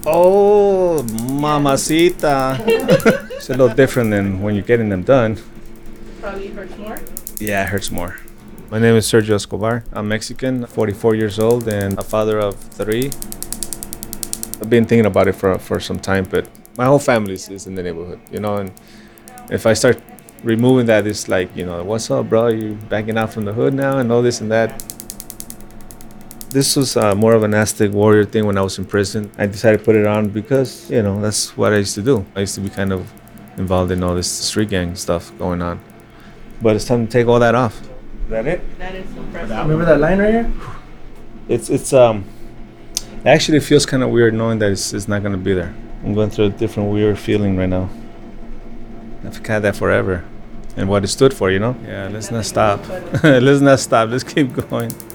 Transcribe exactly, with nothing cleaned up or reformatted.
Oh, mamacita. It's a little different than when you're getting them done. Probably hurts more. Yeah, it hurts more. My name is Sergio Escobar. I'm Mexican, forty-four years old, and a father of three. I've been thinking about it for for some time, but my whole family is, is in the neighborhood, you know, and if I start removing that, it's like, you know, what's up, bro? You backing out from the hood now and all this and that. This was uh, more of an Aztec warrior thing when I was in prison. I decided to put it on because, you know, that's what I used to do. I used to be kind of involved in all this street gang stuff going on. But it's time to take all that off. Is that it? That is impressive. Remember that line right here? It's, it's, um, actually it feels kind of weird knowing that it's, it's not going to be there. I'm going through a different weird feeling right now. I've had that forever. And what it stood for, you know? Yeah, let's not stop. Let's not stop. Let's keep going.